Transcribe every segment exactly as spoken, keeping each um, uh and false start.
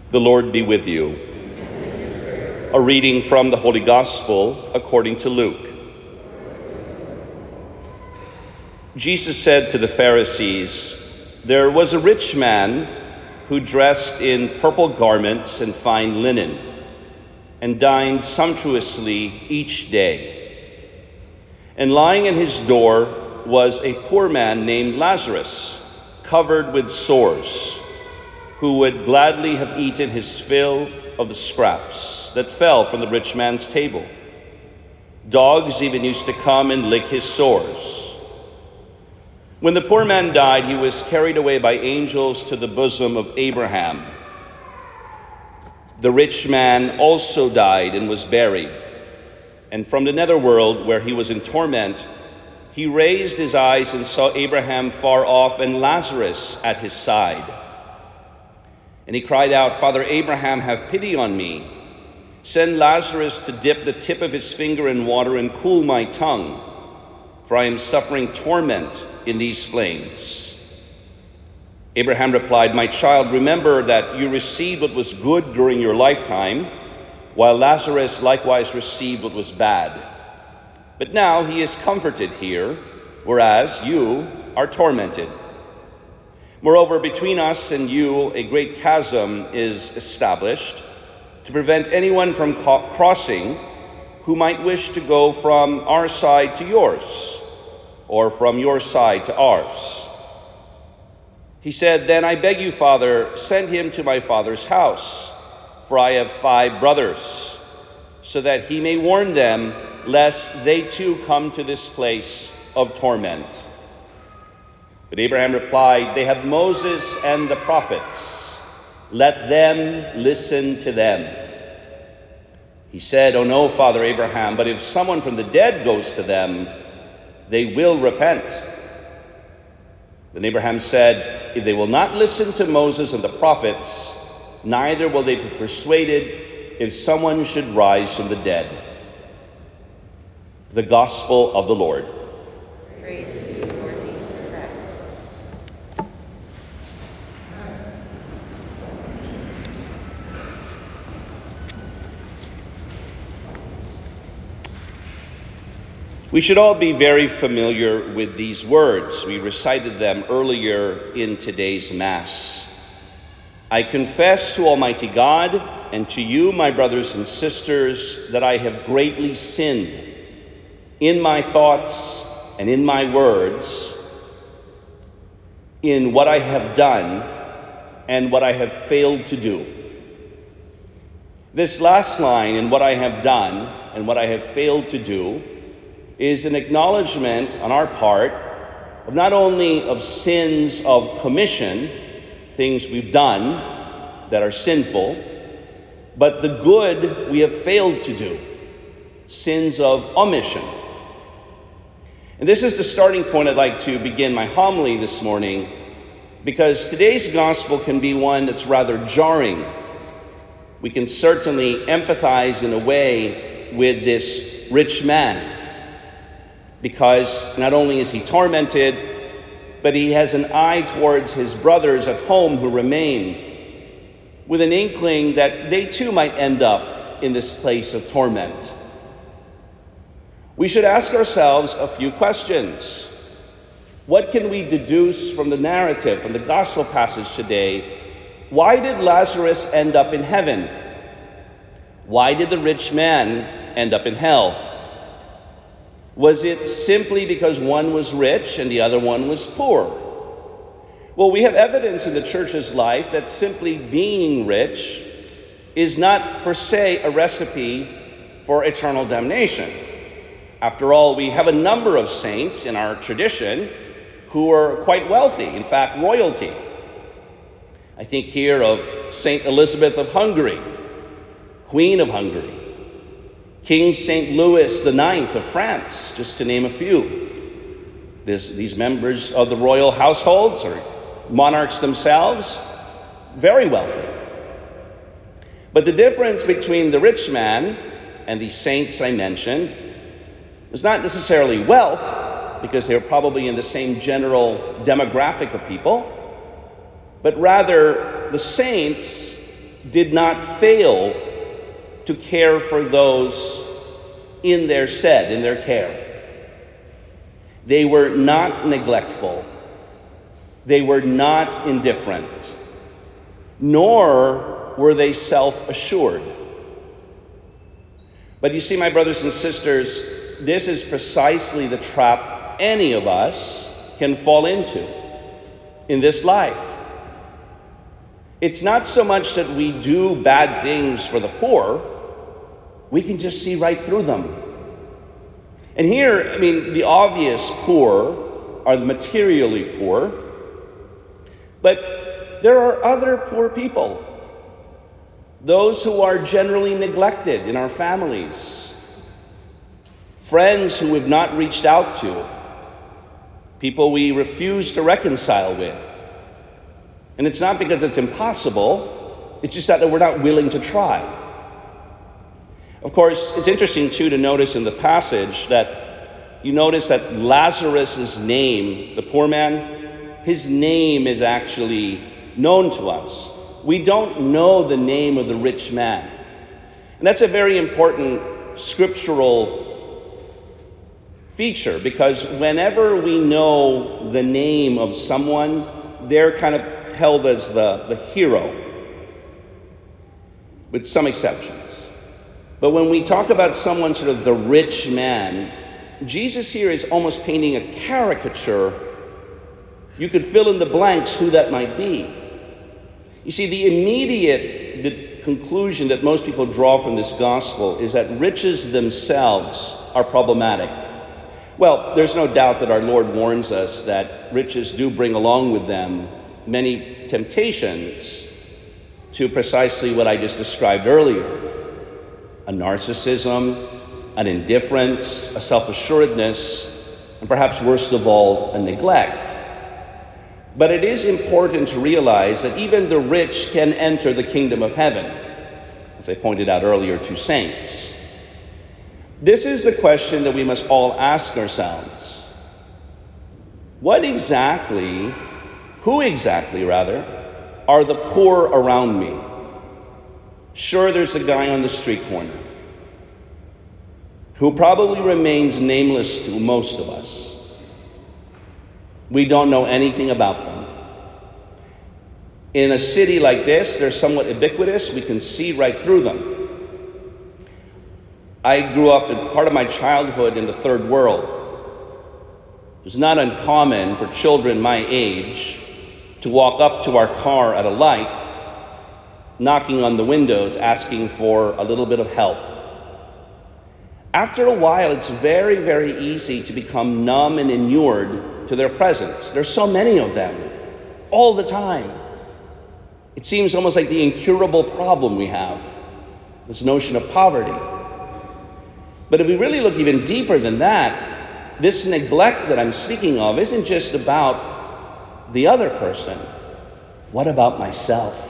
The Lord be with you. A reading from the Holy Gospel according to Luke. Jesus said to the Pharisees, "There was a rich man who dressed in purple garments and fine linen, and dined sumptuously each day. And lying at his door was a poor man named Lazarus, covered with sores, who would gladly have eaten his fill of the scraps that fell from the rich man's table. Dogs even used to come and lick his sores. When the poor man died, he was carried away by angels to the bosom of Abraham. The rich man also died and was buried, and from the netherworld, where he was in torment, he raised his eyes and saw Abraham far off and Lazarus at his side. And he cried out, 'Father Abraham, have pity on me. Send Lazarus to dip the tip of his finger in water and cool my tongue, for I am suffering torment in these flames.' Abraham replied, 'My child, remember that you received what was good during your lifetime, while Lazarus likewise received what was bad. But now he is comforted here, whereas you are tormented. Moreover, between us and you a great chasm is established, to prevent anyone from ca- crossing who might wish to go from our side to yours, or from your side to ours.' He said, 'Then I beg you, Father, send him to my father's house, for I have five brothers, so that he may warn them, lest they too come to this place of torment.' But Abraham replied, 'They have Moses and the prophets. Let them listen to them.' He said, 'Oh no, Father Abraham, but if someone from the dead goes to them, they will repent.' Then Abraham said, 'If they will not listen to Moses and the prophets, neither will they be persuaded if someone should rise from the dead.'" The Gospel of the Lord. Praise to you, Lord Jesus Christ. We should all be very familiar with these words. We recited them earlier in today's Mass. "I confess to Almighty God and to you, my brothers and sisters, that I have greatly sinned in my thoughts and in my words, in what I have done and what I have failed to do." This last line, "in what I have done and what I have failed to do," is an acknowledgement on our part of not only of sins of commission, things we've done that are sinful, but the good we have failed to do, sins of omission. And this is the starting point I'd like to begin my homily this morning, because today's gospel can be one that's rather jarring. We can certainly empathize in a way with this rich man, because not only is he tormented, but he has an eye towards his brothers at home who remain, with an inkling that they too might end up in this place of torment. We should ask ourselves a few questions. What can we deduce from the narrative, from the gospel passage today? Why did Lazarus end up in heaven? Why did the rich man end up in hell? Was it simply because one was rich and the other one was poor? Well, we have evidence in the church's life that simply being rich is not per se a recipe for eternal damnation. After all, we have a number of saints in our tradition who are quite wealthy, in fact, royalty. I think here of Saint Elizabeth of Hungary, Queen of Hungary, King Saint Louis the Ninth of France, just to name a few. This, these members of the royal households or monarchs themselves, very wealthy. But the difference between the rich man and the saints I mentioned was not necessarily wealth, because they were probably in the same general demographic of people, but rather the saints did not fail to care for those in their stead, in their care. They were not neglectful. They were not indifferent. Nor were they self-assured. But you see, my brothers and sisters, this is precisely the trap any of us can fall into in this life. It's not so much that we do bad things for the poor. We can just see right through them. And here, I mean, the obvious poor are the materially poor. But there are other poor people. Those who are generally neglected in our families. Friends who we've not reached out to. People we refuse to reconcile with. And it's not because it's impossible. It's just that we're not willing to try. Of course, it's interesting, too, to notice in the passage that you notice that Lazarus' name, the poor man, his name is actually known to us. We don't know the name of the rich man. And that's a very important scriptural feature, because whenever we know the name of someone, they're kind of held as the, the hero, with some exceptions. But when we talk about someone sort of the rich man, Jesus here is almost painting a caricature. You could fill in the blanks who that might be. You see, the immediate the conclusion that most people draw from this gospel is that riches themselves are problematic. Well, there's no doubt that our Lord warns us that riches do bring along with them many temptations to precisely what I just described earlier. A narcissism, an indifference, a self-assuredness, and perhaps worst of all, a neglect. But it is important to realize that even the rich can enter the kingdom of heaven, as I pointed out earlier to saints. This is the question that we must all ask ourselves. What exactly, who exactly rather, are the poor around me? Sure, there's a guy on the street corner who probably remains nameless to most of us. We don't know anything about them. In a city like this, they're somewhat ubiquitous. We can see right through them. I grew up in part of my childhood in the third world. It was not uncommon for children my age to walk up to our car at a light, knocking on the windows, asking for a little bit of help. After a while, it's very, very easy to become numb and inured to their presence. There's so many of them, all the time. It seems almost like the incurable problem we have, this notion of poverty. But if we really look even deeper than that, this neglect that I'm speaking of isn't just about the other person. What about myself?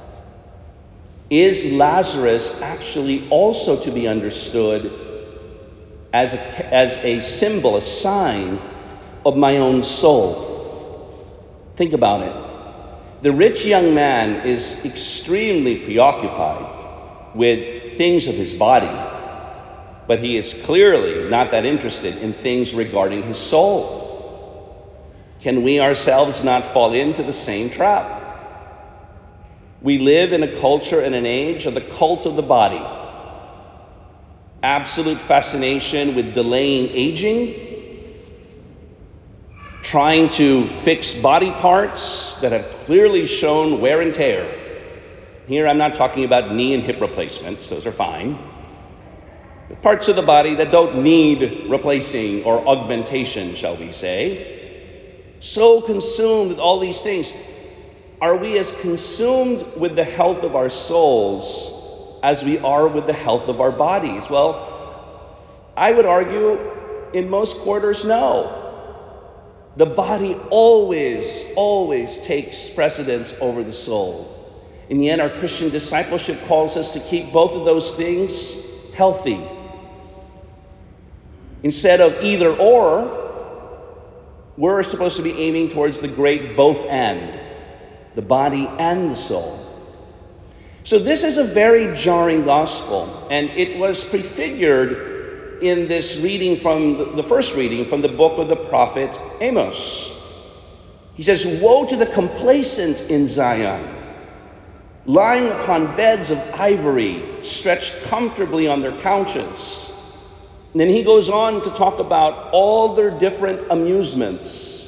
Is Lazarus actually also to be understood as a, as a symbol, a sign of my own soul? Think about it. The rich young man is extremely preoccupied with things of his body, but he is clearly not that interested in things regarding his soul. Can we ourselves not fall into the same trap? We live in a culture and an age of the cult of the body. Absolute fascination with delaying aging, trying to fix body parts that have clearly shown wear and tear. Here I'm not talking about knee and hip replacements, those are fine. But parts of the body that don't need replacing or augmentation, shall we say. So consumed with all these things. Are we as consumed with the health of our souls as we are with the health of our bodies? Well, I would argue in most quarters, no. The body always, always takes precedence over the soul. And yet our Christian discipleship calls us to keep both of those things healthy. Instead of either or, we're supposed to be aiming towards the great both and. The body and the soul. So this is a very jarring gospel, and it was prefigured in this reading from the, the first reading from the book of the prophet Amos. He says, "Woe to the complacent in Zion, lying upon beds of ivory, stretched comfortably on their couches." And then he goes on to talk about all their different amusements.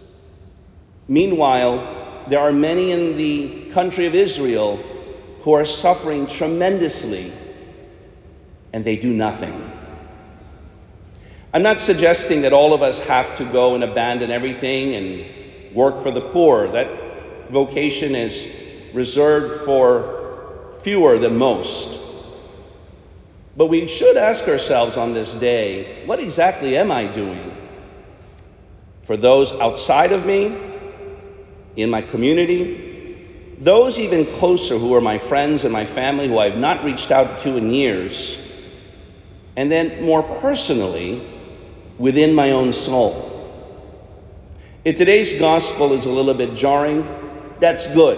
Meanwhile, there are many in the country of Israel who are suffering tremendously, and they do nothing. I'm not suggesting that all of us have to go and abandon everything and work for the poor. That vocation is reserved for fewer than most. But we should ask ourselves on this day, what exactly am I doing for those outside of me, in my community, those even closer who are my friends and my family who I have not reached out to in years, and then more personally, within my own soul? If today's gospel is a little bit jarring, that's good.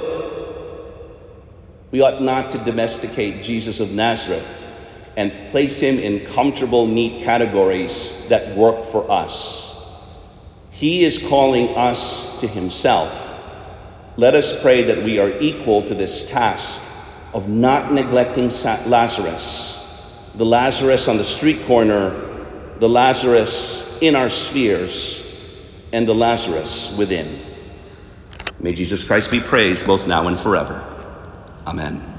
We ought not to domesticate Jesus of Nazareth and place him in comfortable, neat categories that work for us. He is calling us to himself. Let us pray that we are equal to this task of not neglecting Lazarus, the Lazarus on the street corner, the Lazarus in our spheres, and the Lazarus within. May Jesus Christ be praised both now and forever. Amen.